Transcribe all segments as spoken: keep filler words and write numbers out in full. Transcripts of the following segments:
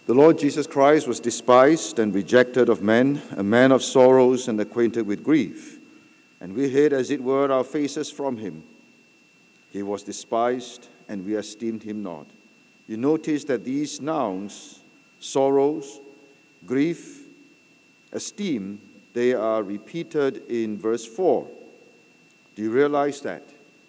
The Lord Jesus Christ was despised and rejected of men, a man of sorrows and acquainted with grief. And we hid, as it were, our faces from him. He was despised, and we esteemed him not. You notice that these nouns, sorrows, grief, esteem, they are repeated in verse four. Do you realize that?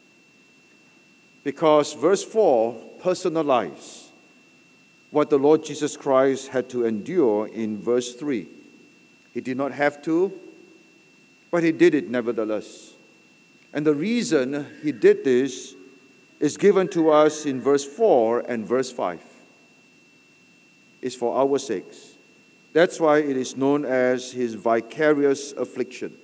Because verse four personalizes what the Lord Jesus Christ had to endure in verse three. He did not have to, but he did it nevertheless. And the reason he did this is given to us in verse four and verse five. It's for our sakes. That's why it is known as his vicarious affliction.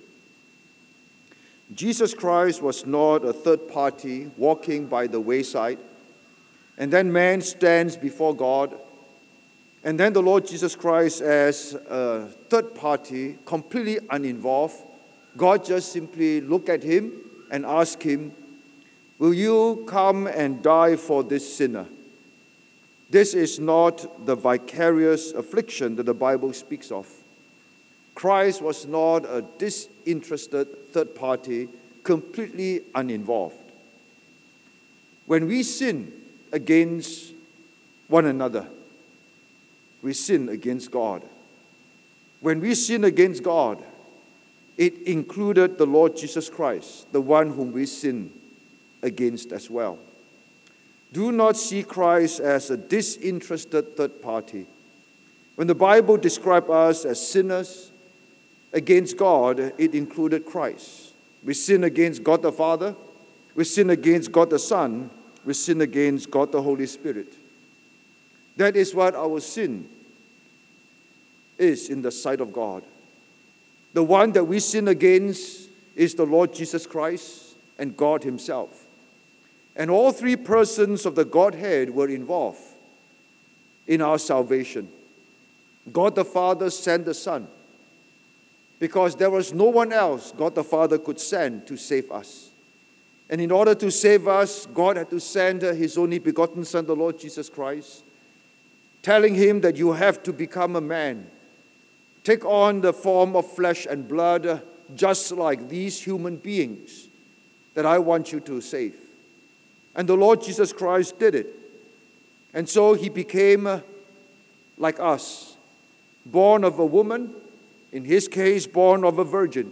Jesus Christ was not a third party walking by the wayside, and then man stands before God, and then the Lord Jesus Christ as a third party, completely uninvolved. God just simply look at him and ask him, will you come and die for this sinner? This is not the vicarious affliction that the Bible speaks of. Christ was not a disinterested third party, completely uninvolved. When we sin against one another, we sin against God. When we sin against God, it included the Lord Jesus Christ, the one whom we sin against as well. Do not see Christ as a disinterested third party. When the Bible describes us as sinners against God, it included Christ. We sin against God the Father, we sin against God the Son, we sin against God the Holy Spirit. That is what our sin is in the sight of God. The one that we sin against is the Lord Jesus Christ and God himself. And all three persons of the Godhead were involved in our salvation. God the Father sent the Son because there was no one else God the Father could send to save us. And in order to save us, God had to send his only begotten Son, the Lord Jesus Christ, telling him that you have to become a man, take on the form of flesh and blood, just like these human beings that I want you to save. And the Lord Jesus Christ did it. And so he became uh, like us, born of a woman, in his case, born of a virgin.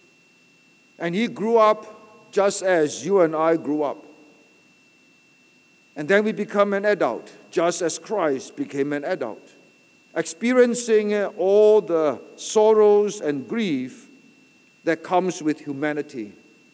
And he grew up just as you and I grew up. And then we become an adult, just as Christ became an adult, experiencing uh, all the sorrows and grief that comes with humanity.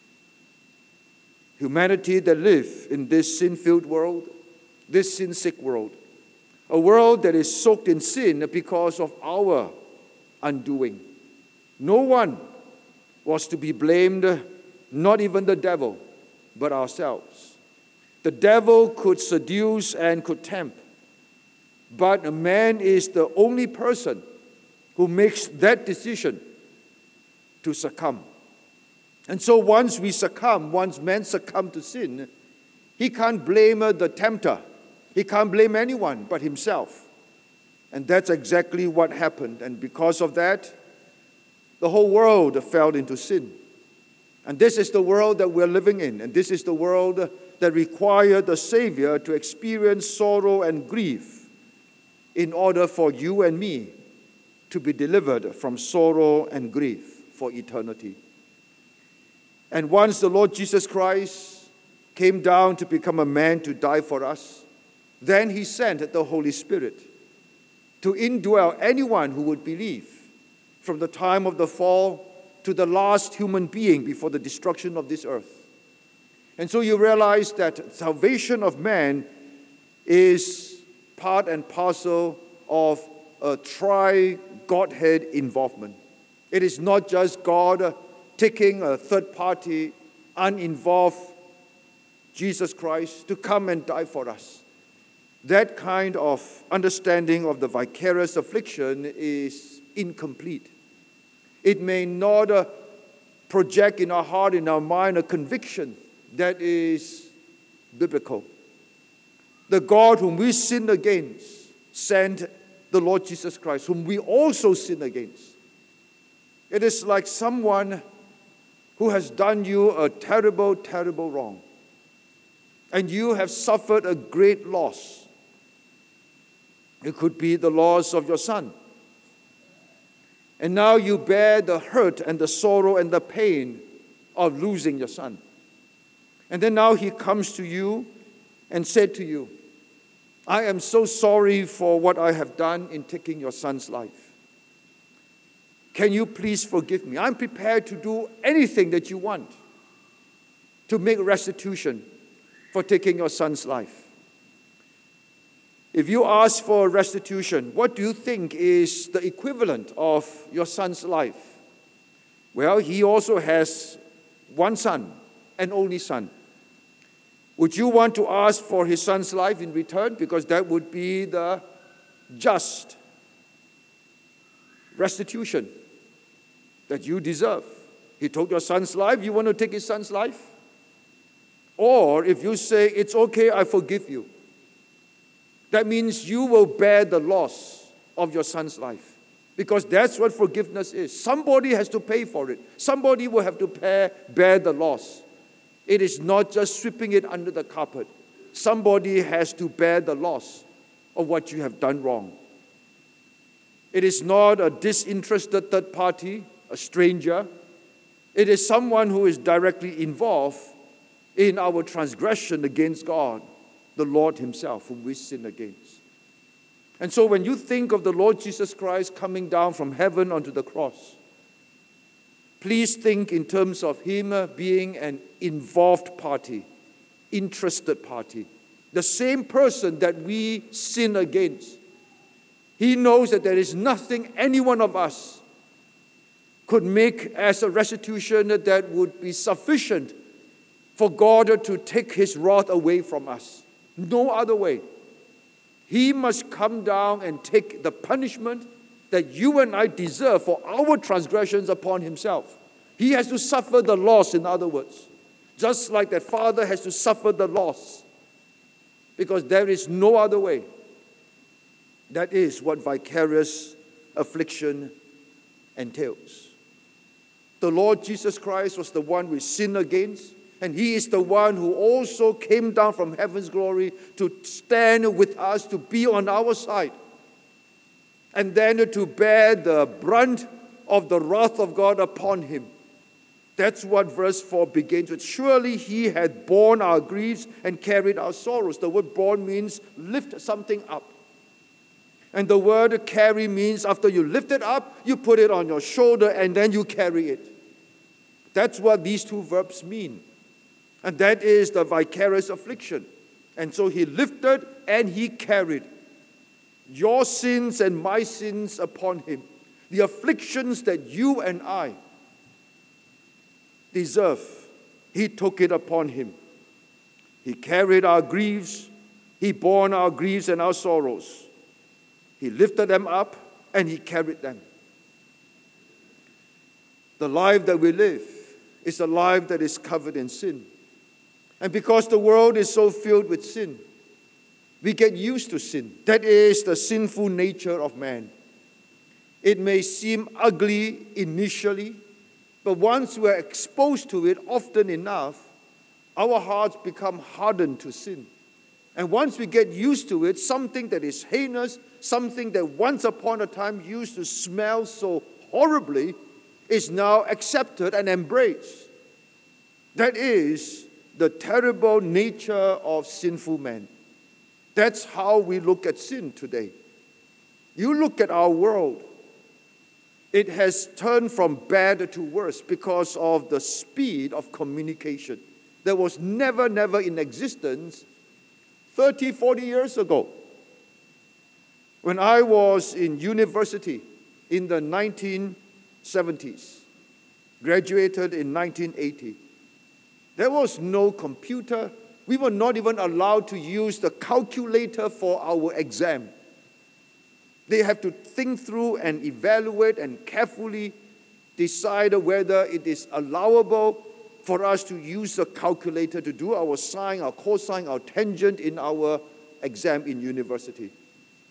Humanity that live in this sin-filled world, this sin-sick world, a world that is soaked in sin because of our undoing. No one was to be blamed, not even the devil, but ourselves. The devil could seduce and could tempt, but a man is the only person who makes that decision to succumb. And so once we succumb, once man succumb to sin, he can't blame the tempter. He can't blame anyone but himself. And that's exactly what happened. And because of that, the whole world fell into sin. And this is the world that we're living in. And this is the world that required the Savior to experience sorrow and grief in order for you and me to be delivered from sorrow and grief for eternity. And once the Lord Jesus Christ came down to become a man to die for us, then he sent the Holy Spirit to indwell anyone who would believe from the time of the fall to the last human being before the destruction of this earth. And so you realize that salvation of man is part and parcel of a tri-Godhead involvement. It is not just God taking a third party, uninvolved Jesus Christ to come and die for us. That kind of understanding of the vicarious affliction is incomplete. It may not uh, project in our heart, in our mind, a conviction that is biblical. The God whom we sinned against sent the Lord Jesus Christ, whom we also sin against. It is like someone who has done you a terrible, terrible wrong, and you have suffered a great loss. It could be the loss of your son. And now you bear the hurt and the sorrow and the pain of losing your son. And then now he comes to you and said to you, I am so sorry for what I have done in taking your son's life. Can you please forgive me? I'm prepared to do anything that you want to make restitution for taking your son's life. If you ask for restitution, what do you think is the equivalent of your son's life? Well, he also has one son, an only son. Would you want to ask for his son's life in return? Because that would be the just restitution that you deserve. He took your son's life, you want to take his son's life? Or if you say, it's okay, I forgive you, that means you will bear the loss of your son's life. Because that's what forgiveness is. Somebody has to pay for it. Somebody will have to pay, bear the loss. It is not just sweeping it under the carpet. Somebody has to bear the loss of what you have done wrong. It is not a disinterested third party, a stranger. It is someone who is directly involved in our transgression against God, the Lord himself, whom we sin against. And so when you think of the Lord Jesus Christ coming down from heaven onto the cross, please think in terms of him being an involved party, interested party, the same person that we sin against. He knows that there is nothing any one of us could make as a restitution that would be sufficient for God to take his wrath away from us. No other way. He must come down and take the punishment that you and I deserve for our transgressions upon himself. He has to suffer the loss, in other words. Just like that father has to suffer the loss. Because there is no other way. That is what vicarious affliction entails. The Lord Jesus Christ was the one we sinned against. And he is the one who also came down from heaven's glory to stand with us, to be on our side. And then to bear the brunt of the wrath of God upon him. That's what verse four begins with. Surely he had borne our griefs and carried our sorrows. The word borne means lift something up. And the word carry means after you lift it up, you put it on your shoulder and then you carry it. That's what these two verbs mean. And that is the vicarious affliction. And so he lifted and he carried your sins and my sins upon him. The afflictions that you and I deserve, he took it upon him. He carried our griefs. He bore our griefs and our sorrows. He lifted them up and he carried them. The life that we live is a life that is covered in sin. And because the world is so filled with sin, we get used to sin. That is the sinful nature of man. It may seem ugly initially, but once we are exposed to it often enough, our hearts become hardened to sin. And once we get used to it, something that is heinous, something that once upon a time used to smell so horribly, is now accepted and embraced. That is the terrible nature of sinful men. That's how we look at sin today. You look at our world. It has turned from bad to worse because of the speed of communication that was never, never in existence thirty, forty years ago. When I was in university in the nineteen seventies, graduated in nineteen eighty, there was no computer. We were not even allowed to use the calculator for our exam. They have to think through and evaluate and carefully decide whether it is allowable for us to use the calculator to do our sine, our cosine, our tangent in our exam in university.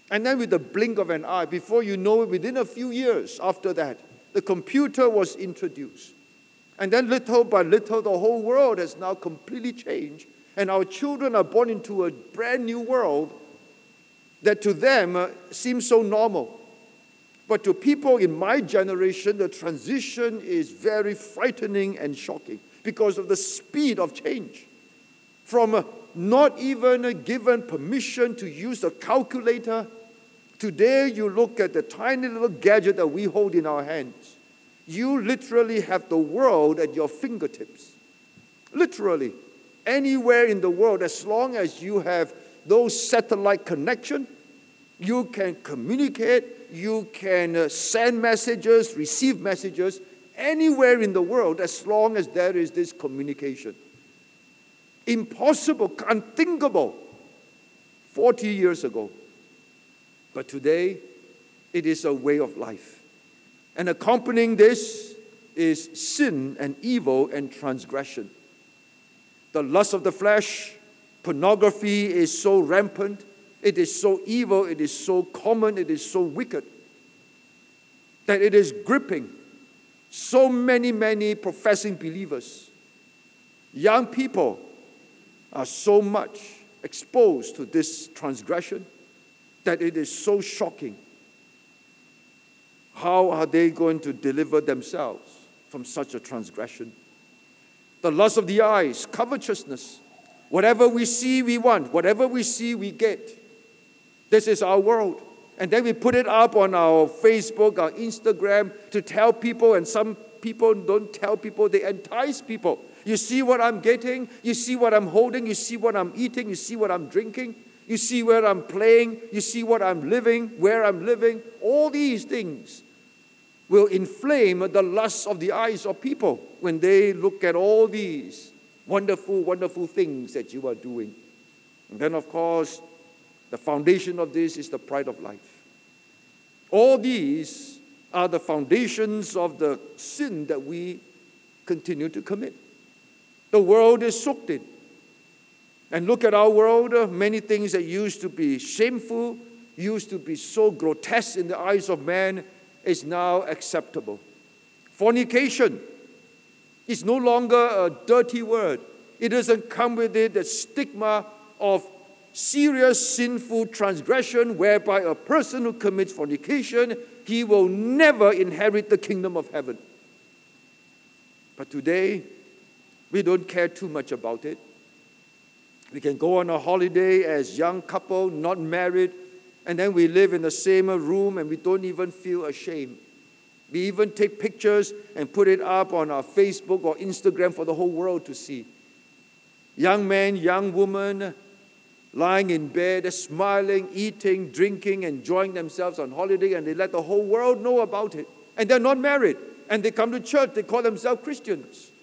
And then with the blink of an eye, before you know it, within a few years after that, the computer was introduced. And then little by little, the whole world has now completely changed. And our children are born into a brand new world that to them uh, seems so normal. But to people in my generation, the transition is very frightening and shocking because of the speed of change. From uh, not even uh, given permission to use a calculator, today you look at the tiny little gadget that we hold in our hands. You literally have the world at your fingertips. Literally. Anywhere in the world, as long as you have those satellite connection, you can communicate, you can uh, send messages, receive messages, anywhere in the world, as long as there is this communication. Impossible, unthinkable, forty years ago. But today, it is a way of life. And accompanying this is sin and evil and transgression. The lust of the flesh, pornography is so rampant, it is so evil, it is so common, it is so wicked, that it is gripping so many, many professing believers. Young people are so much exposed to this transgression that it is so shocking. How are they going to deliver themselves from such a transgression? The lust of the eyes, covetousness. Whatever we see, we want. Whatever we see, we get. This is our world. And then we put it up on our Facebook, our Instagram to tell people, and some people don't tell people, they entice people. You see what I'm getting, you see what I'm holding, you see what I'm eating, you see what I'm drinking, you see where I'm playing, you see what I'm living, where I'm living. All these things will inflame the lust of the eyes of people when they look at all these wonderful, wonderful things that you are doing. And then, of course, the foundation of this is the pride of life. All these are the foundations of the sin that we continue to commit. The world is soaked in. And look at our world, uh, many things that used to be shameful, used to be so grotesque in the eyes of man, is now acceptable. Fornication is no longer a dirty word. It doesn't come with it the stigma of serious sinful transgression whereby a person who commits fornication, he will never inherit the kingdom of heaven. But today, we don't care too much about it. We can go on a holiday as young couple, not married, and then we live in the same room and we don't even feel ashamed. We even take pictures and put it up on our Facebook or Instagram for the whole world to see. Young man, young woman, lying in bed, smiling, eating, drinking, enjoying themselves on holiday, and they let the whole world know about it. And they're not married. And they come to church, they call themselves Christians.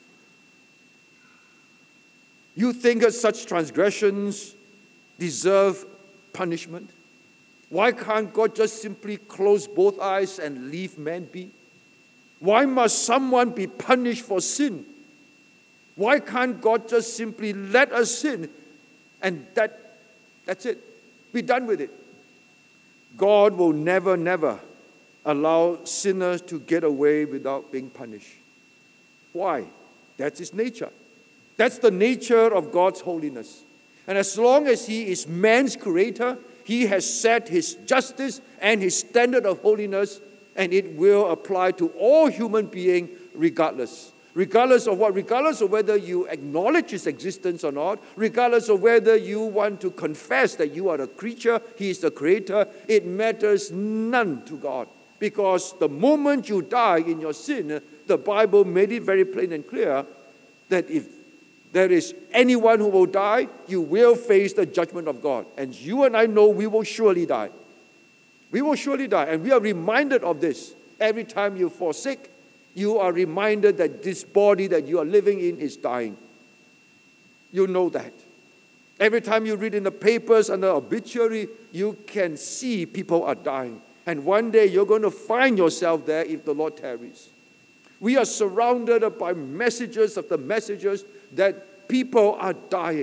You think that such transgressions deserve punishment? Why can't God just simply close both eyes and leave man be? Why must someone be punished for sin? Why can't God just simply let us sin and that, that's it? Be done with it. God will never, never allow sinners to get away without being punished. Why? That's His nature. That's the nature of God's holiness. And as long as He is man's creator, He has set His justice and His standard of holiness, and it will apply to all human beings regardless. Regardless of what? Regardless of whether you acknowledge His existence or not, regardless of whether you want to confess that you are a creature, He is the creator, it matters none to God. Because the moment you die in your sin, the Bible made it very plain and clear that if there is anyone who will die, you will face the judgment of God. And you and I know we will surely die. We will surely die. And we are reminded of this. Every time you fall sick, you are reminded that this body that you are living in is dying. You know that. Every time you read in the papers under obituary, you can see people are dying. And one day you're going to find yourself there if the Lord tarries. We are surrounded by messages of the messages that people are dying.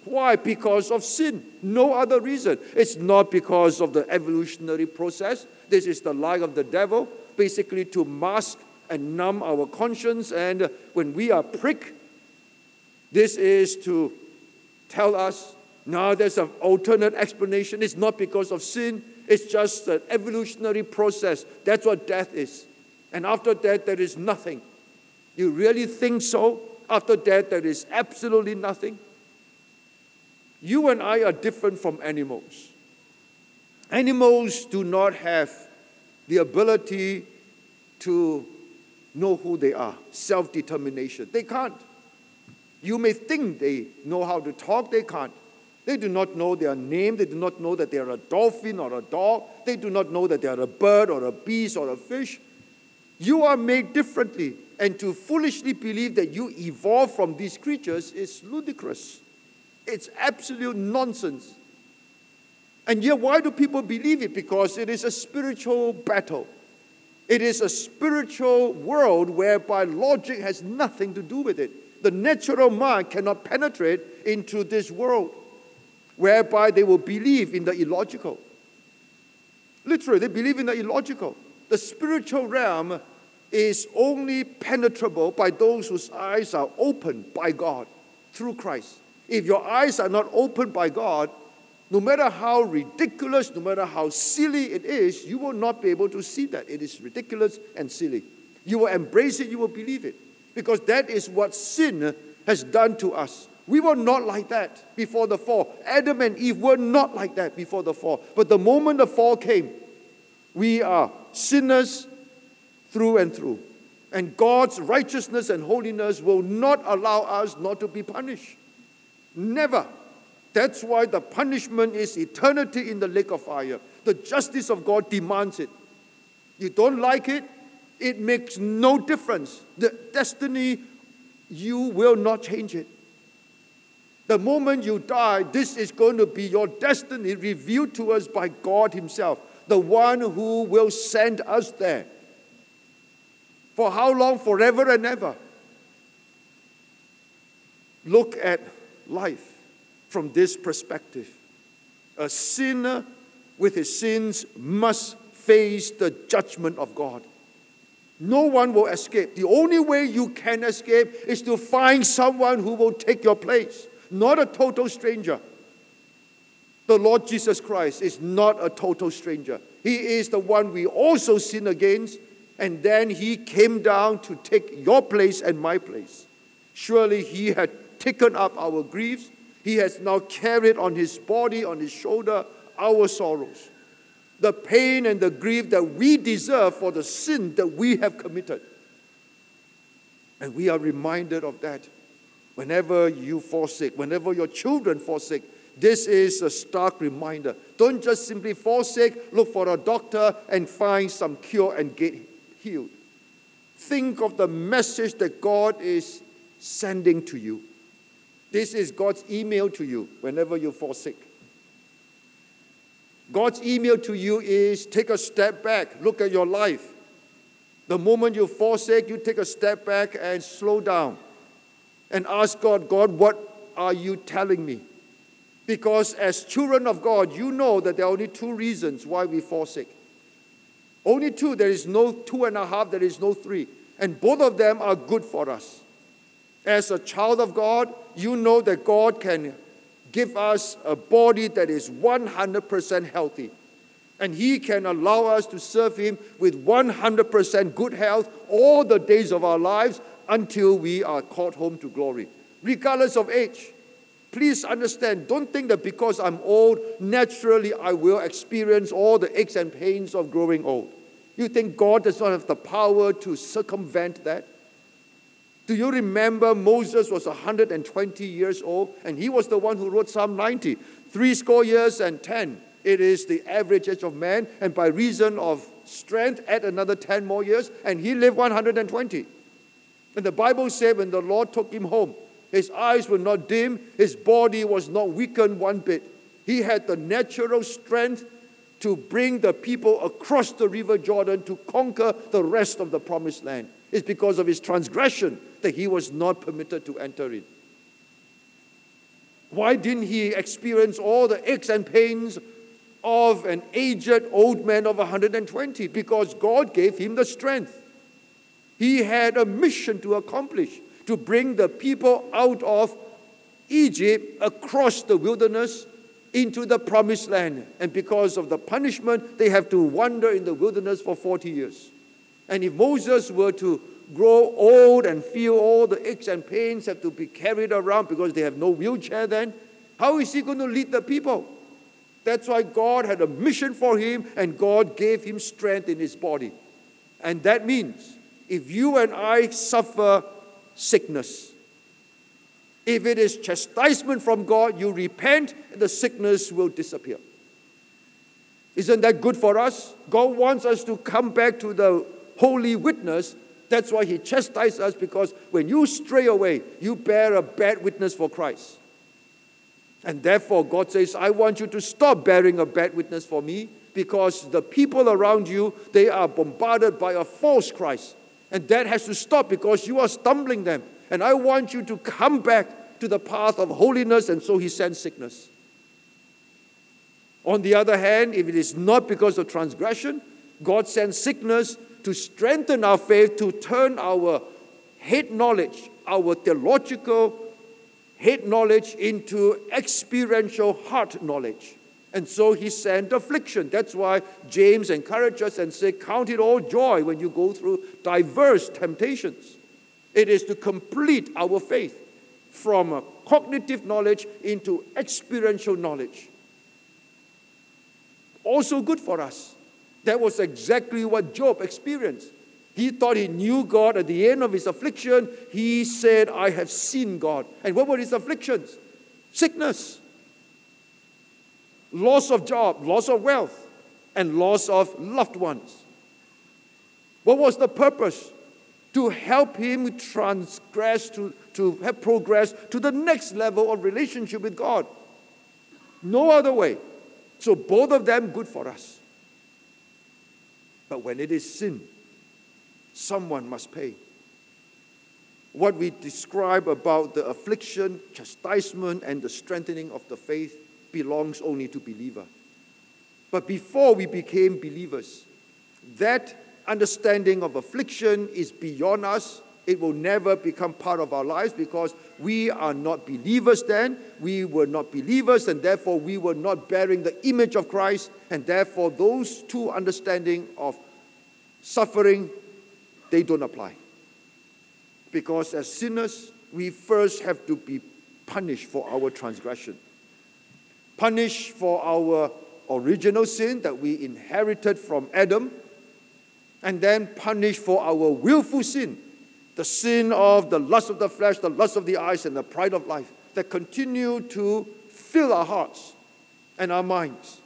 Why? Because of sin. No other reason. It's not because of the evolutionary process. This is the lie of the devil, basically to mask and numb our conscience. And when we are pricked, this is to tell us, now there's an alternate explanation. It's not because of sin. It's just an evolutionary process. That's what death is. And after death, there is nothing. You really think so? After death, there is absolutely nothing. You and I are different from animals. Animals do not have the ability to know who they are, self-determination. They can't. You may think they know how to talk, they can't. They do not know their name. They do not know that they are a dolphin or a dog. They do not know that they are a bird or a beast or a fish. You are made differently. And to foolishly believe that you evolved from these creatures is ludicrous. It's absolute nonsense. And yet, why do people believe it? Because it is a spiritual battle. It is a spiritual world whereby logic has nothing to do with it. The natural mind cannot penetrate into this world, whereby they will believe in the illogical. Literally, they believe in the illogical. The spiritual realm is only penetrable by those whose eyes are opened by God through Christ. If your eyes are not opened by God, no matter how ridiculous, no matter how silly it is, you will not be able to see that it is ridiculous and silly. You will embrace it, you will believe it. Because that is what sin has done to us. We were not like that before the fall. Adam and Eve were not like that before the fall. But the moment the fall came, we are sinners through and through. And God's righteousness and holiness will not allow us not to be punished. Never. That's why the punishment is eternity in the lake of fire. The justice of God demands it. You don't like it, it makes no difference. The destiny, you will not change it. The moment you die, this is going to be your destiny revealed to us by God Himself, the one who will send us there. For how long? Forever and ever. Look at life from this perspective. A sinner with his sins must face the judgment of God. No one will escape. The only way you can escape is to find someone who will take your place, not a total stranger. The Lord Jesus Christ is not a total stranger. He is the one we also sin against, and then He came down to take your place and my place. Surely He had taken up our griefs. He has now carried on His body, on His shoulder, our sorrows. The pain and the grief that we deserve for the sin that we have committed. And we are reminded of that whenever you fall sick, whenever your children fall sick. This is a stark reminder. Don't just simply fall sick, look for a doctor and find some cure and get healed. Think of the message that God is sending to you. This is God's email to you whenever you fall sick. God's email to you is take a step back, look at your life. The moment you fall sick, you take a step back and slow down and ask God, God, what are you telling me? Because as children of God, you know that there are only two reasons why we fall sick. Only two. There is no two and a half, there is no three. And both of them are good for us. As a child of God, you know that God can give us a body that is one hundred percent healthy. And He can allow us to serve Him with one hundred percent good health all the days of our lives until we are called home to glory, regardless of age. Please understand, don't think that because I'm old, naturally I will experience all the aches and pains of growing old. You think God does not have the power to circumvent that? Do you remember Moses was one hundred twenty years old, and he was the one who wrote Psalm ninety. Three score years and ten. It is the average age of man, and by reason of strength, add another ten more years, and he lived one hundred twenty. And the Bible said when the Lord took him home, his eyes were not dim, his body was not weakened one bit. He had the natural strength to bring the people across the river Jordan to conquer the rest of the promised land. It's because of his transgression that he was not permitted to enter it. Why didn't he experience all the aches and pains of an aged old man of one hundred twenty? Because God gave him the strength. He had a mission to accomplish, to bring the people out of Egypt across the wilderness into the promised land. And because of the punishment, they have to wander in the wilderness for forty years. And if Moses were to grow old and feel all the aches and pains, have to be carried around because they have no wheelchair then, how is he going to lead the people? That's why God had a mission for him, and God gave him strength in his body. And that means if you and I suffer sickness, if it is chastisement from God, you repent, and the sickness will disappear. Isn't that good for us? God wants us to come back to the holy witness. That's why he chastises us, because when you stray away, you bear a bad witness for Christ. And therefore, God says, I want you to stop bearing a bad witness for me, because the people around you, they are bombarded by a false Christ. And that has to stop because you are stumbling them. And I want you to come back to the path of holiness, and so he sends sickness. On the other hand, if it is not because of transgression, God sends sickness to strengthen our faith, to turn our head knowledge, our theological head knowledge into experiential heart knowledge. And so he sent affliction. That's why James encourages us and says, count it all joy when you go through diverse temptations. It is to complete our faith from a cognitive knowledge into experiential knowledge. Also good for us. That was exactly what Job experienced. He thought he knew God. At the end of his affliction, he said, I have seen God. And what were his afflictions? Sickness, loss of job, loss of wealth, and loss of loved ones. What was the purpose? To help him transgress, to, to have progress to the next level of relationship with God. No other way. So both of them good for us. But when it is sin, someone must pay. What we describe about the affliction, chastisement, and the strengthening of the faith belongs only to believer. But before we became believers, that understanding of affliction is beyond us. It will never become part of our lives because we are not believers then. We were not believers, and therefore we were not bearing the image of Christ. And therefore those two understanding of suffering, they don't apply. Because as sinners, we first have to be punished for our transgression. Punished for our original sin that we inherited from Adam. And then punished for our willful sin. The sin of the lust of the flesh, the lust of the eyes, and the pride of life that continue to fill our hearts and our minds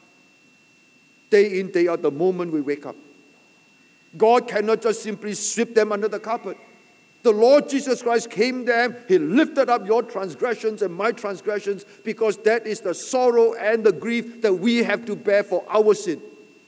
day in, day out, the moment we wake up. God cannot just simply sweep them under the carpet. The Lord Jesus Christ came there. He lifted up your transgressions and my transgressions because that is the sorrow and the grief that we have to bear for our sin.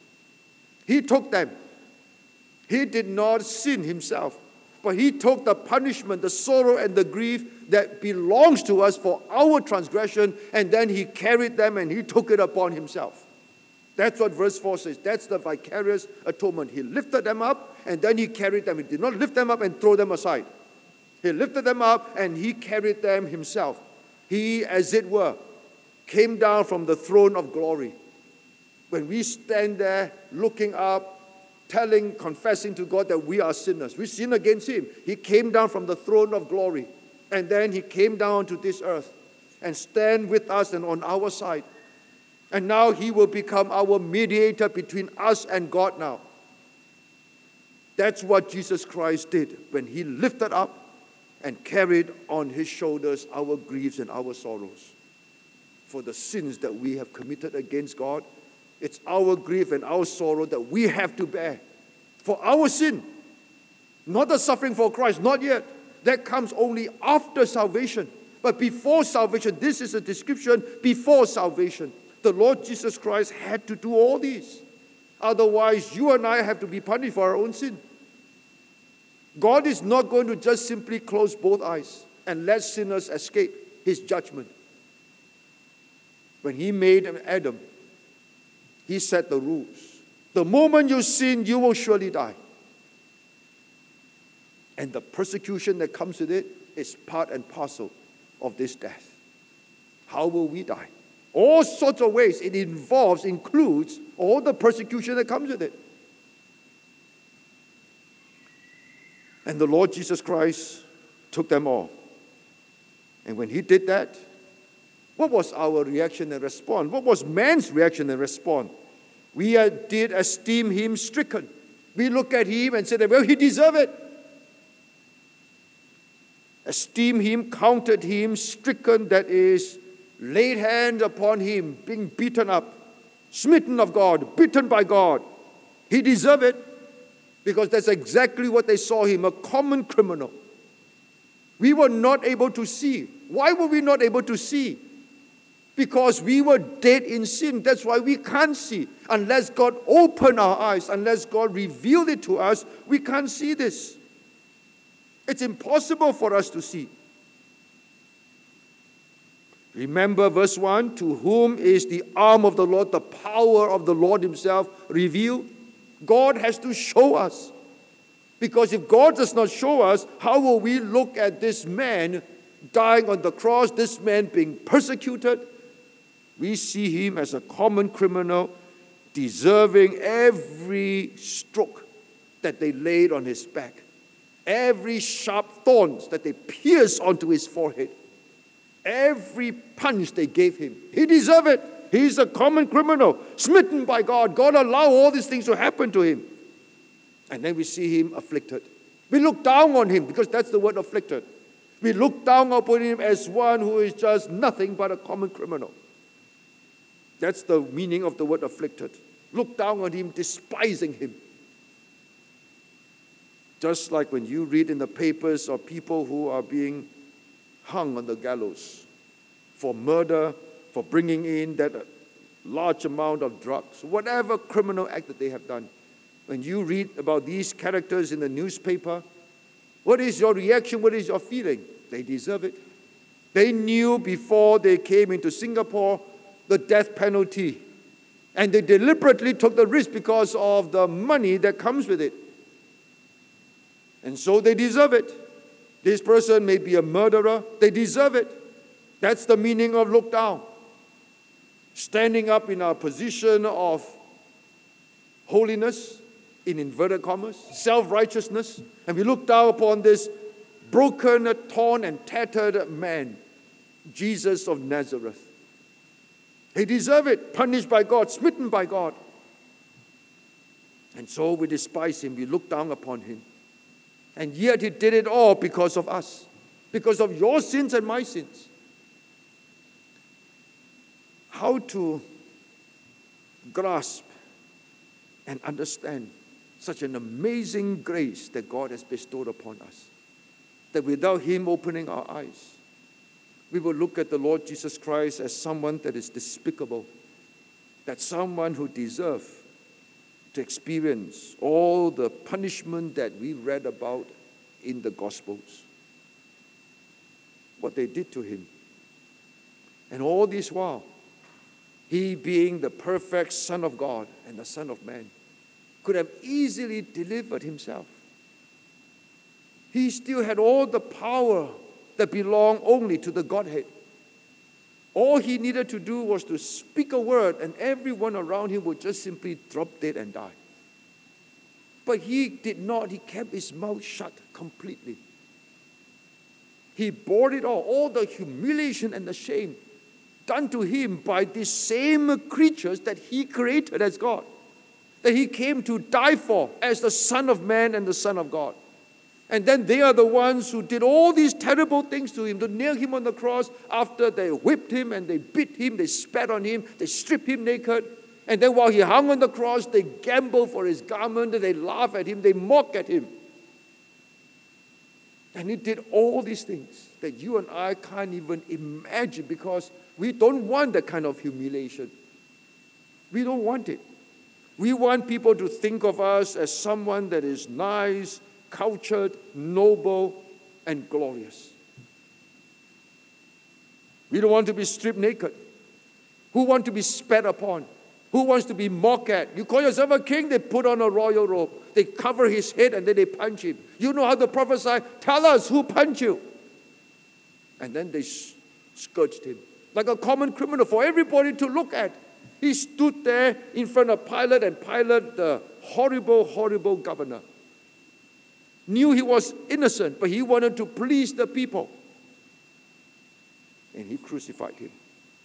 He took them. He did not sin himself. But he took the punishment, the sorrow, and the grief that belongs to us for our transgression, and then he carried them and he took it upon himself. That's what verse four says. That's the vicarious atonement. He lifted them up and then he carried them. He did not lift them up and throw them aside. He lifted them up and he carried them himself. He, as it were, came down from the throne of glory. When we stand there looking up, telling, confessing to God that we are sinners. We sin against him. He came down from the throne of glory. And then he came down to this earth and stand with us and on our side. And now he will become our mediator between us and God now. That's what Jesus Christ did when he lifted up and carried on his shoulders our griefs and our sorrows for the sins that we have committed against God. It's our grief and our sorrow that we have to bear for our sin. Not the suffering for Christ, not yet. That comes only after salvation. But before salvation, this is a description before salvation. The Lord Jesus Christ had to do all these. Otherwise, you and I have to be punished for our own sin. God is not going to just simply close both eyes and let sinners escape his judgment. When he made Adam, he set the rules. The moment you sin, you will surely die. And the persecution that comes with it is part and parcel of this death. How will we die? All sorts of ways. It involves, includes all the persecution that comes with it. And the Lord Jesus Christ took them all. And when he did that, what was our reaction and response? What was man's reaction and response? We uh, did esteem him stricken. We look at him and said, well, he deserved it. Esteem him, counted him stricken, that is, laid hand upon him, being beaten up, smitten of God, beaten by God. He deserved it because that's exactly what they saw him, a common criminal. We were not able to see. Why were we not able to see? Because we were dead in sin. That's why we can't see. Unless God opened our eyes, unless God revealed it to us, we can't see this. It's impossible for us to see. Remember verse one, to whom is the arm of the Lord, the power of the Lord himself revealed? God has to show us. Because if God does not show us, how will we look at this man dying on the cross, this man being persecuted? We see him as a common criminal, deserving every stroke that they laid on his back, every sharp thorns that they pierced onto his forehead, every punch they gave him. He deserved it. He's a common criminal, smitten by God. God allowed all these things to happen to him. And then we see him afflicted. We look down on him because that's the word afflicted. We look down upon him as one who is just nothing but a common criminal. That's the meaning of the word afflicted. Look down on him, despising him. Just like when you read in the papers of people who are being hung on the gallows for murder, for bringing in that large amount of drugs, whatever criminal act that they have done. When you read about these characters in the newspaper, what is your reaction? What is your feeling? They deserve it. They knew before they came into Singapore the death penalty. And they deliberately took the risk because of the money that comes with it. And so they deserve it. This person may be a murderer. They deserve it. That's the meaning of look down. Standing up in our position of holiness, in inverted commas, self-righteousness, and we look down upon this broken, torn, and tattered man, Jesus of Nazareth. He deserved it, punished by God, smitten by God. And so we despise him, we look down upon him. And yet he did it all because of us, because of your sins and my sins. How to grasp and understand such an amazing grace that God has bestowed upon us, that without him opening our eyes, we will look at the Lord Jesus Christ as someone that is despicable, that someone who deserves to experience all the punishment that we read about in the Gospels. What they did to him. And all this while, he being the perfect Son of God and the Son of Man, could have easily delivered himself. He still had all the power that belonged only to the Godhead. All he needed to do was to speak a word and everyone around him would just simply drop dead and die. But he did not. He kept his mouth shut completely. He bore it all, all the humiliation and the shame done to him by these same creatures that he created as God, that he came to die for as the Son of Man and the Son of God. And then they are the ones who did all these terrible things to him, to nail him on the cross after they whipped him and they beat him, they spat on him, they stripped him naked. And then while he hung on the cross, they gambled for his garment, and they laugh at him, they mock at him. And he did all these things that you and I can't even imagine because we don't want that kind of humiliation. We don't want it. We want people to think of us as someone that is nice, cultured, noble, and glorious. We don't want to be stripped naked. who want to be spat upon, who wants to be mocked at. You call yourself a king, they put on a royal robe. They cover his head and then they punch him. You know how to prophesy? Tell us who punched you. And then they scourged him like a common criminal for everybody to look at. He stood there in front of Pilate, and Pilate, the horrible, horrible governor, knew he was innocent, but he wanted to please the people. And he crucified him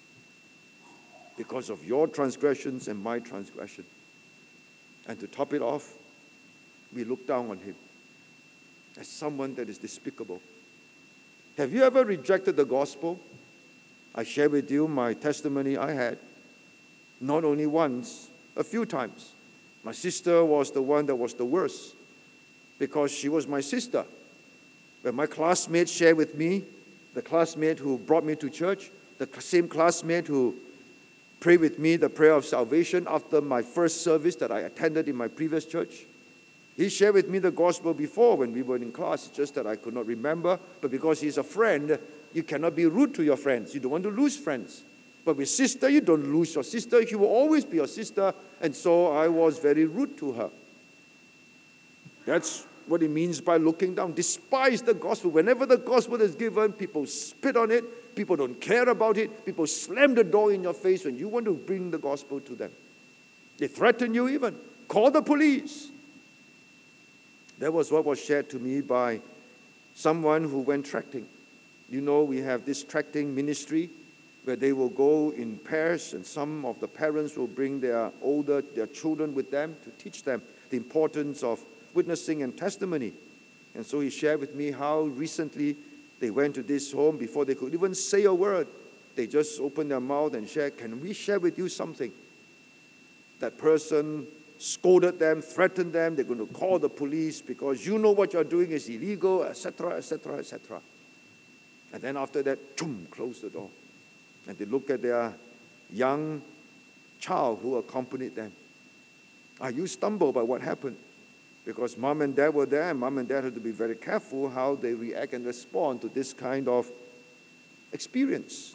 because of your transgressions and my transgression. And to top it off, we look down on him as someone that is despicable. Have you ever rejected the gospel? I share with you my testimony I had. Not only once, a few times. My sister was the one that was the worst because she was my sister. When my classmates shared with me, the classmate who brought me to church, the same classmate who prayed with me the prayer of salvation after my first service that I attended in my previous church, he shared with me the gospel before when we were in class. It's just that I could not remember. But because he's a friend, you cannot be rude to your friends. You don't want to lose friends. But with sister, you don't lose your sister. She will always be your sister. And so I was very rude to her. That's what it means by looking down. Despise the gospel. Whenever the gospel is given, people spit on it. People don't care about it. People slam the door in your face when you want to bring the gospel to them. They threaten you even. Call the police. That was what was shared to me by someone who went tracting. You know, we have this tracting ministry where they will go in pairs, and some of the parents will bring their older, their children with them to teach them the importance of witnessing and testimony. And so he shared with me how recently they went to this home before they could even say a word. They just opened their mouth and shared, "Can we share with you something?" That person scolded them, threatened them. They're going to call the police because you know what you're doing is illegal, et cetera, et cetera, et cetera. And then after that, boom, close the door. And they look at their young child who accompanied them. Are you stumbled by what happened? Because mom and dad were there, and mom and dad had to be very careful how they react and respond to this kind of experience.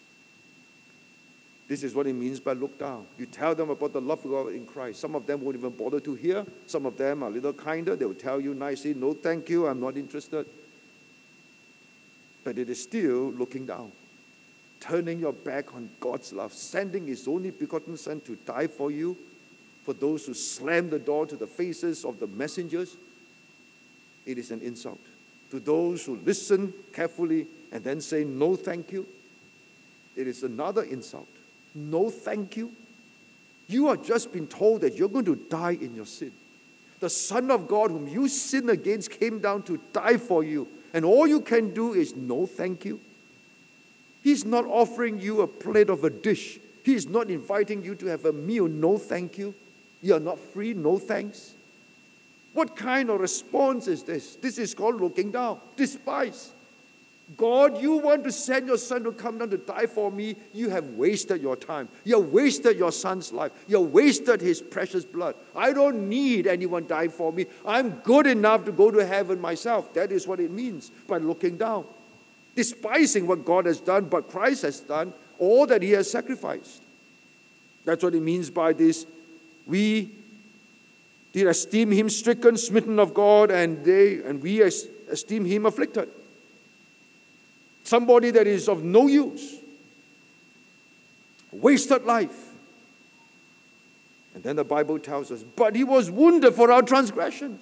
This is what it means by look down. You tell them about the love of God in Christ. Some of them won't even bother to hear. Some of them are a little kinder. They will tell you nicely, "No, thank you, I'm not interested." But it is still looking down. Turning your back on God's love, sending His only begotten Son to die for you, for those who slam the door to the faces of the messengers. It is an insult. To those who listen carefully and then say, "No, thank you," it is another insult. No, thank you. You have just been told that you're going to die in your sin. The Son of God whom you sinned against came down to die for you. And all you can do is no, thank you. He's not offering you a plate of a dish. He's not inviting you to have a meal. No, thank you. You're not free. No, thanks. What kind of response is this? This is called looking down. Despise. God, you want to send your Son to come down to die for me. You have wasted your time. You have wasted your Son's life. You have wasted His precious blood. I don't need anyone dying for me. I'm good enough to go to heaven myself. That is what it means by looking down. Despising what God has done, but Christ has done, all that He has sacrificed. That's what it means by this. We did esteem Him stricken, smitten of God, and they and we esteem Him afflicted. Somebody that is of no use. Wasted life. And then the Bible tells us, but He was wounded for our transgressions.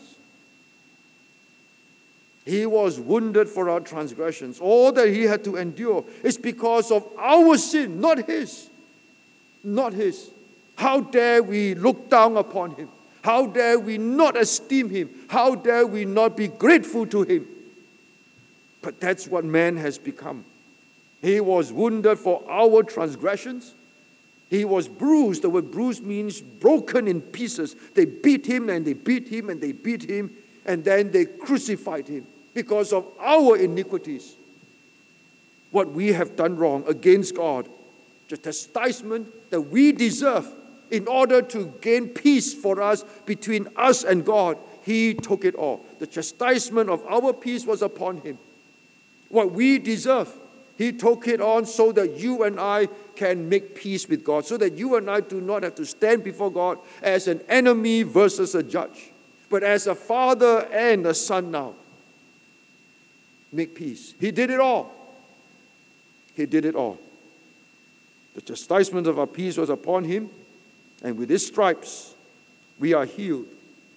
He was wounded for our transgressions. All that He had to endure is because of our sin, not His. Not His. How dare we look down upon Him? How dare we not esteem Him? How dare we not be grateful to Him? But that's what man has become. He was wounded for our transgressions. He was bruised. The word bruised means broken in pieces. They beat Him and they beat Him and they beat Him, and then they crucified Him because of our iniquities. What we have done wrong against God. The chastisement that we deserve in order to gain peace for us between us and God. He took it all. The chastisement of our peace was upon Him. What we deserve He took it on so that you and I can make peace with God, so that you and I do not have to stand before God as an enemy versus a judge, but as a father and a son now. Make peace. He did it all. He did it all. The chastisement of our peace was upon him, and with his stripes we are healed.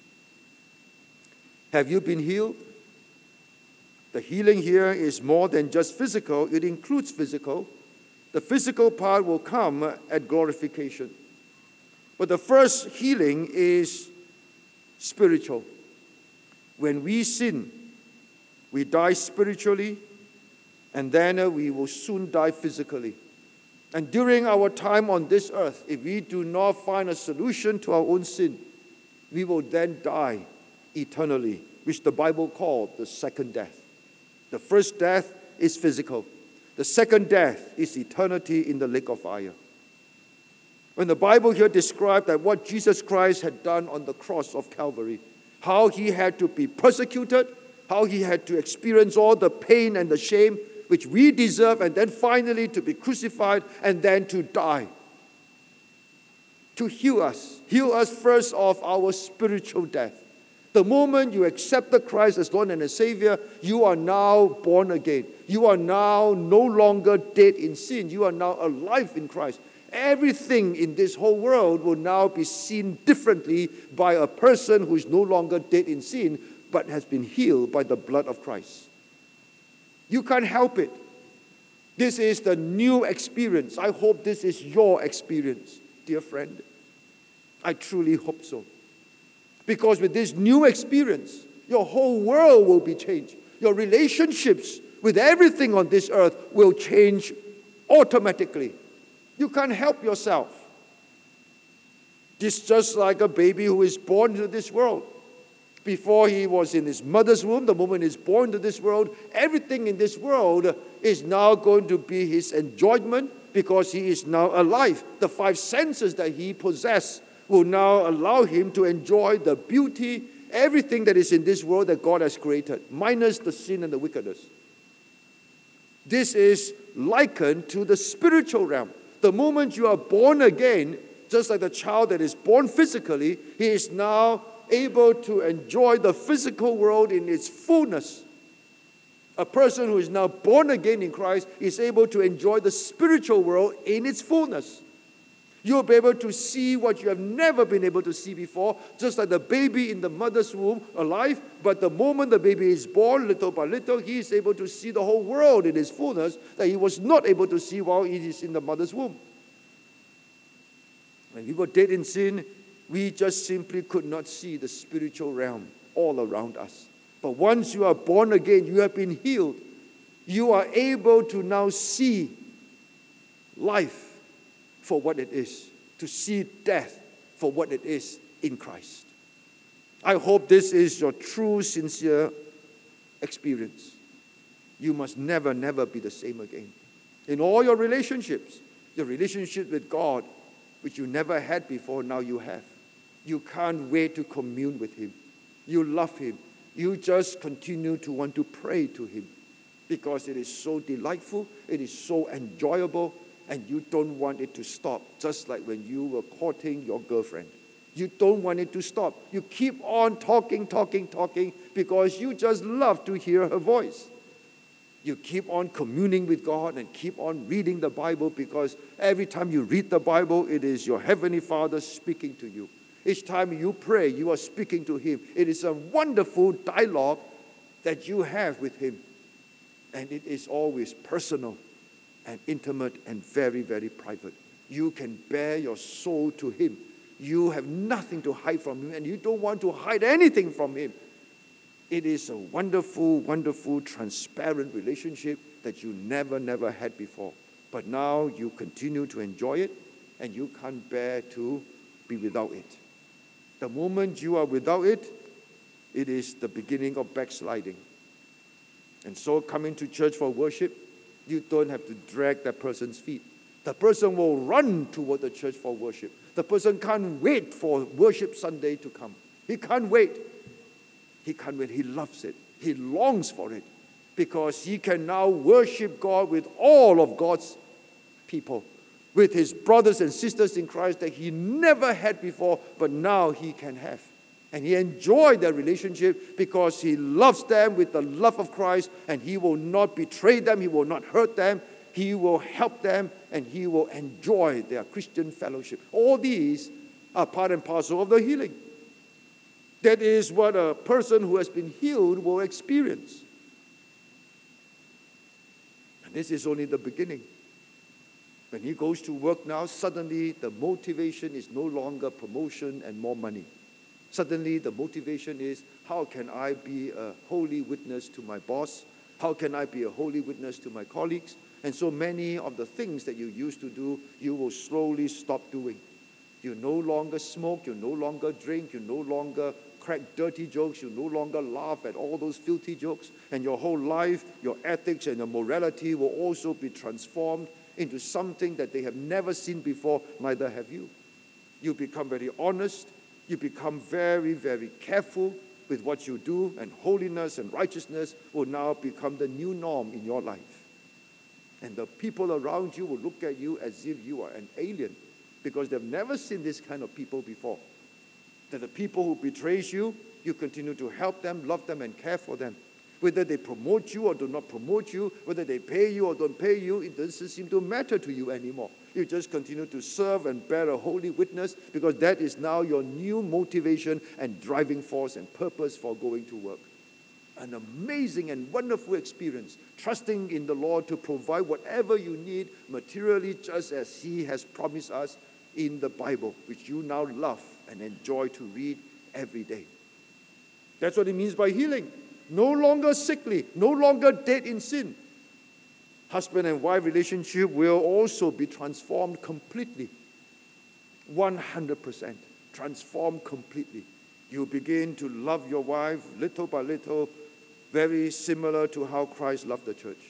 Have you been healed? The healing here is more than just physical. It includes physical. The physical part will come at glorification. But the first healing is spiritual. When we sin, we die spiritually, and then we will soon die physically. And during our time on this earth, if we do not find a solution to our own sin, we will then die eternally, which the Bible called the second death. The first death is physical. The second death is eternity in the lake of fire. When the Bible here described that what Jesus Christ had done on the cross of Calvary, how he had to be persecuted, how he had to experience all the pain and the shame which we deserve, and then finally to be crucified and then to die. To heal us. Heal us first of our spiritual death. The moment you accepted Christ as Lord and as Savior, you are now born again. You are now no longer dead in sin. You are now alive in Christ. Everything in this whole world will now be seen differently by a person who is no longer dead in sin, but has been healed by the blood of Christ. You can't help it. This is the new experience. I hope this is your experience, dear friend. I truly hope so. Because with this new experience, your whole world will be changed. Your relationships with everything on this earth will change automatically. You can't help yourself. It's just like a baby who is born into this world. Before he was in his mother's womb, the moment he's born into this world, everything in this world is now going to be his enjoyment because he is now alive. The five senses that he possesses will now allow him to enjoy the beauty, everything that is in this world that God has created, minus the sin and the wickedness. This is likened to the spiritual realm. The moment you are born again, just like the child that is born physically, he is now able to enjoy the physical world in its fullness. A person who is now born again in Christ is able to enjoy the spiritual world in its fullness. You'll be able to see what you have never been able to see before, just like the baby in the mother's womb alive. But the moment the baby is born, little by little, he is able to see the whole world in its fullness that he was not able to see while he is in the mother's womb. When we were dead in sin, we just simply could not see the spiritual realm all around us. But once you are born again, you have been healed. You are able to now see life for what it is, to see death for what it is in Christ. I hope this is your true, sincere experience. You must never, never be the same again. In all your relationships, your relationship with God, which you never had before, now you have. You can't wait to commune with Him. You love Him. You just continue to want to pray to Him because it is so delightful, it is so enjoyable, and you don't want it to stop, just like when you were courting your girlfriend. You don't want it to stop. You keep on talking, talking, talking, because you just love to hear her voice. You keep on communing with God and keep on reading the Bible, because every time you read the Bible, it is your Heavenly Father speaking to you. Each time you pray, you are speaking to Him. It is a wonderful dialogue that you have with Him. And it is always personal and intimate and very, very private. You can bare your soul to Him. You have nothing to hide from Him, and you don't want to hide anything from Him. It is a wonderful, wonderful, transparent relationship that you never, never had before. But now you continue to enjoy it, and you can't bear to be without it. The moment you are without it, it is the beginning of backsliding. And so coming to church for worship, you don't have to drag that person's feet. The person will run toward the church for worship. The person can't wait for worship Sunday to come. He can't wait. He can't wait. He loves it. He longs for it. because he can now worship God with all of God's people, with his brothers and sisters in Christ that he never had before, but now he can have. And he enjoyed that relationship because he loves them with the love of Christ, and he will not betray them, he will not hurt them, he will help them, and he will enjoy their Christian fellowship. All these are part and parcel of the healing. That is what a person who has been healed will experience. And this is only the beginning. When he goes to work now, suddenly the motivation is no longer promotion and more money. Suddenly the motivation is, how can I be a holy witness to my boss? How can I be a holy witness to my colleagues? And so many of the things that you used to do, you will slowly stop doing. You no longer smoke, you no longer drink, you no longer crack dirty jokes, you no longer laugh at all those filthy jokes, and your whole life, your ethics and your morality will also be transformed into something that they have never seen before, neither have you. You become very honest, you become very, very careful with what you do, and holiness and righteousness will now become the new norm in your life. And the people around you will look at you as if you are an alien, because they've never seen this kind of people before. That the people who betrays you, you continue to help them, love them, and care for them. Whether they promote you or do not promote you, whether they pay you or don't pay you, it doesn't seem to matter to you anymore. You just continue to serve and bear a holy witness, because that is now your new motivation and driving force and purpose for going to work. An amazing and wonderful experience, trusting in the Lord to provide whatever you need materially, just as he has promised us in the Bible, which you now love and enjoy to read every day. That's what it means by healing. No longer sickly, no longer dead in sin. Husband and wife relationship will also be transformed completely. one hundred percent transformed completely. You begin to love your wife little by little, very similar to how Christ loved the church.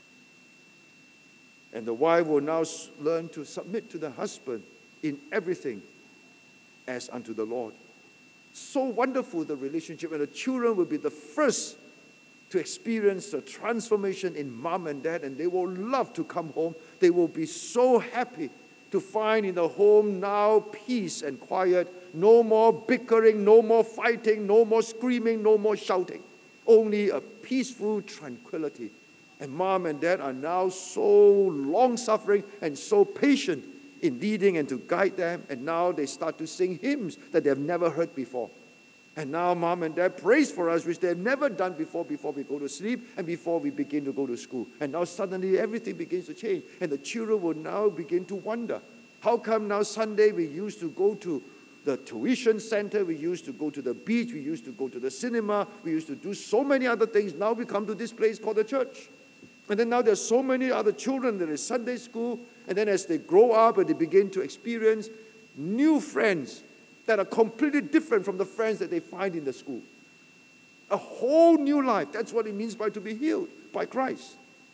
And the wife will now learn to submit to the husband in everything as unto the Lord. So wonderful, the relationship, and the children will be the first to experience the transformation in mom and dad, and they will love to come home. They will be so happy to find in the home now peace and quiet, no more bickering, no more fighting, no more screaming, no more shouting, only a peaceful tranquility. And mom and dad are now so long-suffering and so patient in leading and to guide them, and now they start to sing hymns that they have never heard before. And now mom and dad praise for us, which they have never done before, before we go to sleep and before we begin to go to school. And now suddenly everything begins to change, and the children will now begin to wonder, how come now Sunday we used to go to the tuition center, we used to go to the beach, we used to go to the cinema, we used to do so many other things. Now we come to this place called the church. And then now there's so many other children that is Sunday school. And then as they grow up and they begin to experience new friends that are completely different from the friends that they find in the school. A whole new life. That's what it means by to be healed by Christ.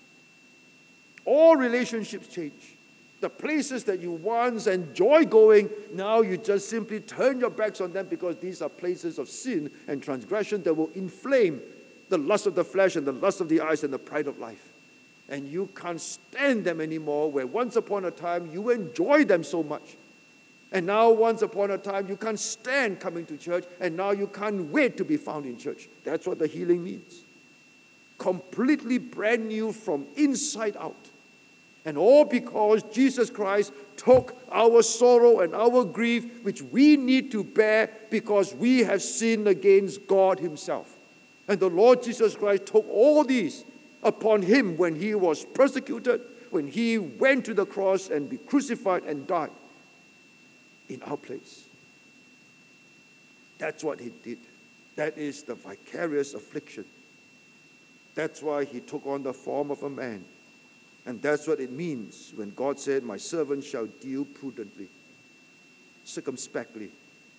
All relationships change. The places that you once enjoy going, now you just simply turn your backs on them, because these are places of sin and transgression that will inflame the lust of the flesh and the lust of the eyes and the pride of life. And you can't stand them anymore, where once upon a time you enjoyed them so much. And now once upon a time you can't stand coming to church, and now you can't wait to be found in church. That's what the healing means. Completely brand new from inside out. And all because Jesus Christ took our sorrow and our grief, which we need to bear because we have sinned against God himself. And the Lord Jesus Christ took all these upon him when he was persecuted, when he went to the cross and be crucified and died in our place. That's what he did. That is the vicarious affliction. That's why he took on the form of a man. And that's what it means when God said, my servant shall deal prudently, circumspectly,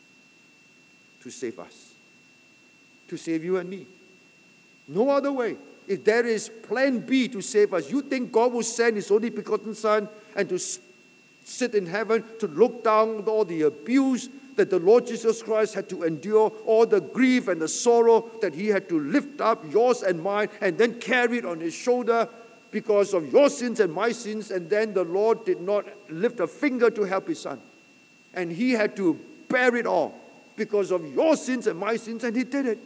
to save us, to save you and me. No other way. If there is plan B to save us, you think God will send his only begotten Son and to sit in heaven to look down all the abuse, that the Lord Jesus Christ had to endure all the grief and the sorrow that he had to lift up, yours and mine, and then carry it on his shoulder because of your sins and my sins, and then the Lord did not lift a finger to help his son. And he had to bear it all because of your sins and my sins, and he did it.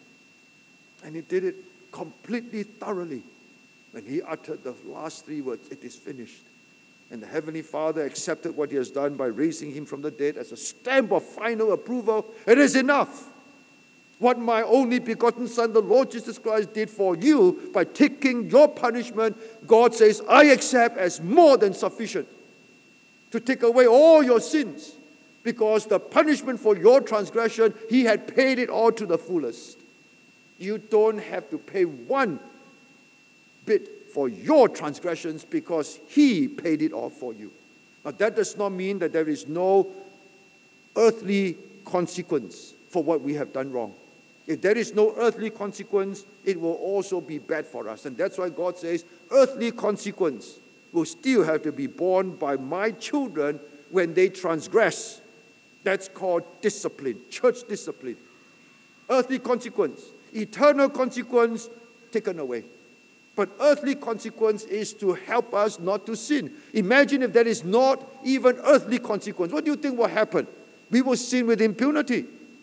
And he did it completely, thoroughly. When he uttered the last three words, it is finished. And the Heavenly Father accepted what he has done by raising him from the dead as a stamp of final approval. It is enough. What my only begotten Son, the Lord Jesus Christ, did for you by taking your punishment, God says, I accept as more than sufficient to take away all your sins, because the punishment for your transgression, he had paid it all to the fullest. You don't have to pay one bit for your transgressions because he paid it all for you. Now that does not mean that there is no earthly consequence for what we have done wrong. If there is no earthly consequence, it will also be bad for us. And that's why God says earthly consequence will still have to be borne by my children when they transgress. That's called discipline, church discipline. Earthly consequence, eternal consequence taken away. But earthly consequence is to help us not to sin. Imagine if there is not even earthly consequence. What do you think will happen? We will sin with impunity.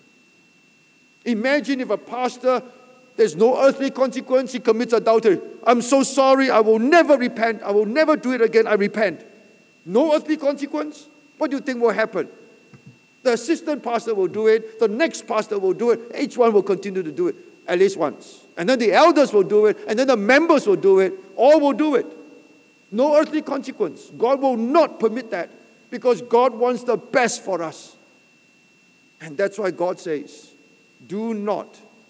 Imagine if a pastor, there's no earthly consequence, he commits adultery. I'm so sorry, I will never repent. I will never do it again, I repent. No earthly consequence? What do you think will happen? The assistant pastor will do it. The next pastor will do it. Each one will continue to do it at least once. And then the elders will do it. And then the members will do it. All will do it. No earthly consequence. God will not permit that because God wants the best for us. And that's why God says, do not,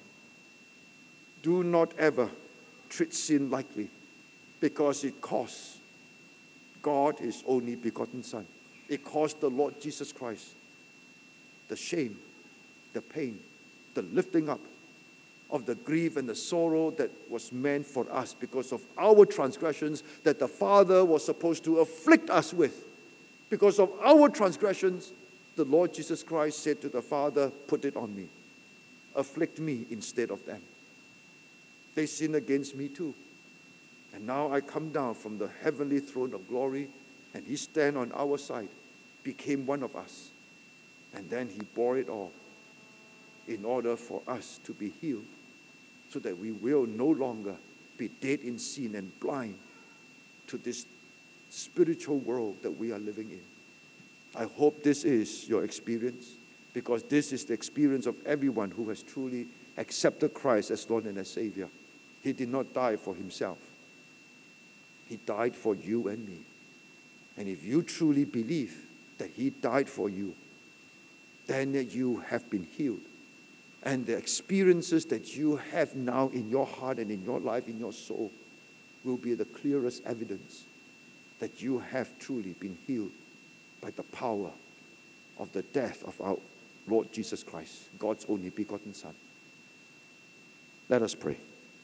do not ever treat sin lightly, because it costs God His only begotten Son. It cost the Lord Jesus Christ the shame, the pain, the lifting up of the grief and the sorrow that was meant for us because of our transgressions that the Father was supposed to afflict us with. Because of our transgressions, the Lord Jesus Christ said to the Father, put it on me. Afflict me instead of them. They sin against me too. And now I come down from the heavenly throne of glory, and He stand on our side, became one of us. And then He bore it all in order for us to be healed, so that we will no longer be dead in sin and blind to this spiritual world that we are living in. I hope this is your experience, because this is the experience of everyone who has truly accepted Christ as Lord and as Savior. He did not die for Himself. He died for you and me. And if you truly believe that He died for you, then you have been healed. And the experiences that you have now in your heart and in your life, in your soul, will be the clearest evidence that you have truly been healed by the power of the death of our Lord Jesus Christ, God's only begotten Son. Let us pray.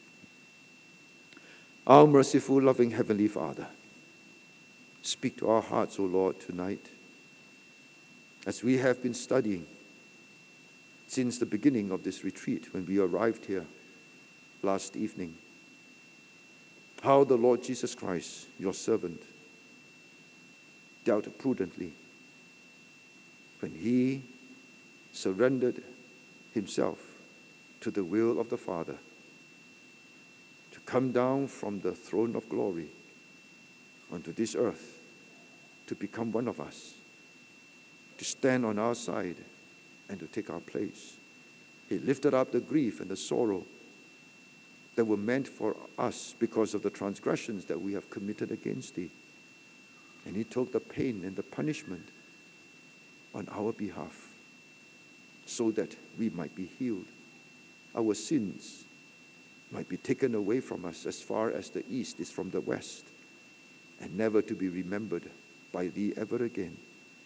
Our merciful, loving Heavenly Father, speak to our hearts, O Lord, tonight, as we have been studying since the beginning of this retreat, when we arrived here last evening, how the Lord Jesus Christ, your servant, dealt prudently when He surrendered Himself to the will of the Father to come down from the throne of glory onto this earth to become one of us, to stand on our side and to take our place. He lifted up the grief and the sorrow that were meant for us because of the transgressions that we have committed against Thee. And He took the pain and the punishment on our behalf so that we might be healed. Our sins might be taken away from us as far as the east is from the west, and never to be remembered by Thee ever again.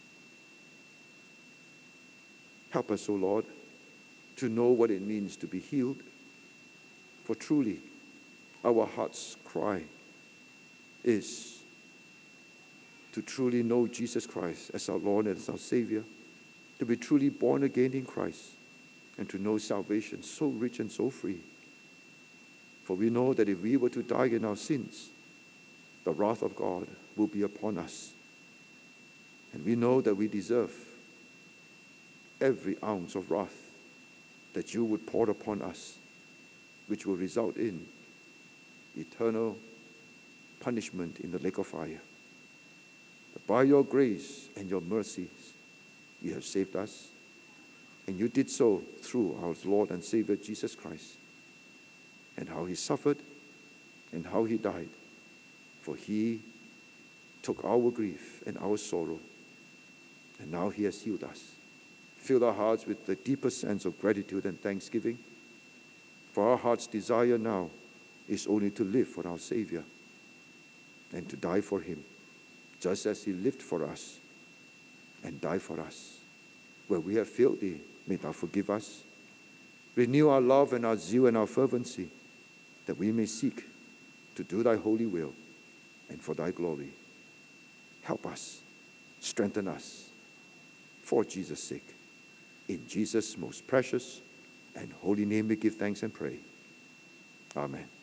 Help us, O Lord, to know what it means to be healed. For truly, our heart's cry is to truly know Jesus Christ as our Lord and as our Savior, to be truly born again in Christ and to know salvation so rich and so free. For we know that if we were to die in our sins, the wrath of God will be upon us. And we know that we deserve every ounce of wrath that you would pour upon us, which will result in eternal punishment in the lake of fire. But by your grace and your mercies, you have saved us, and you did so through our Lord and Savior Jesus Christ, and how he suffered and how he died. For he took our grief and our sorrow, and now he has healed us. Fill our hearts with the deepest sense of gratitude and thanksgiving. For our heart's desire now is only to live for our Savior and to die for him, just as he lived for us and died for us. Where we have failed thee, may thou forgive us. Renew our love and our zeal and our fervency, that we may seek to do thy holy will and for thy glory. Help us, strengthen us, for Jesus' sake. In Jesus' most precious and holy name we give thanks and pray. Amen.